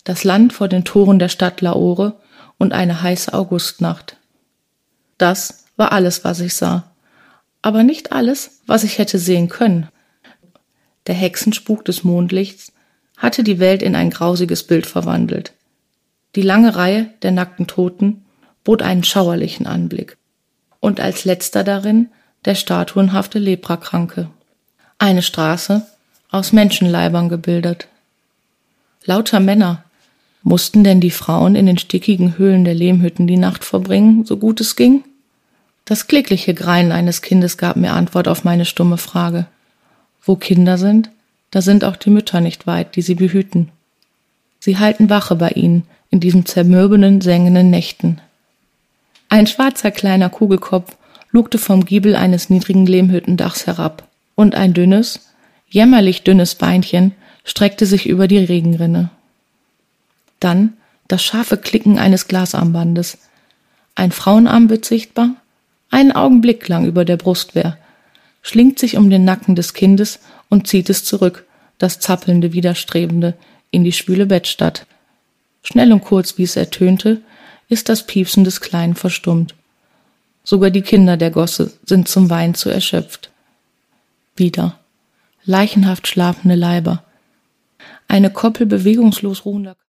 das Land vor den Toren der Stadt Lahore und eine heiße Augustnacht. Das war alles, was ich sah. Aber nicht alles, was ich hätte sehen können. Der Hexenspuk des Mondlichts hatte die Welt in ein grausiges Bild verwandelt. Die lange Reihe der nackten Toten bot einen schauerlichen Anblick. Und als letzter darin der statuenhafte Leprakranke. Eine Straße aus Menschenleibern gebildet. Lauter Männer. Mussten denn die Frauen in den stickigen Höhlen der Lehmhütten die Nacht verbringen, so gut es ging? Das klägliche Greinen eines Kindes gab mir Antwort auf meine stumme Frage. Wo Kinder sind, da sind auch die Mütter nicht weit, die sie behüten. Sie halten Wache bei ihnen in diesen zermürbenden, sengenden Nächten. Ein schwarzer kleiner Kugelkopf lugte vom Giebel eines niedrigen Lehmhüttendachs herab, und ein dünnes, jämmerlich dünnes Beinchen streckte sich über die Regenrinne. Dann das scharfe Klicken eines Glasarmbandes. Ein Frauenarm wird sichtbar, einen Augenblick lang über der Brustwehr, schlingt sich um den Nacken des Kindes und zieht es zurück, das zappelnde, widerstrebende, in die schwüle Bettstatt. Schnell und kurz, wie es ertönte, ist das Piepsen des Kleinen verstummt. Sogar die Kinder der Gosse sind zum Weinen zu erschöpft. Wieder leichenhaft schlafende Leiber. Eine Koppel bewegungslos ruhender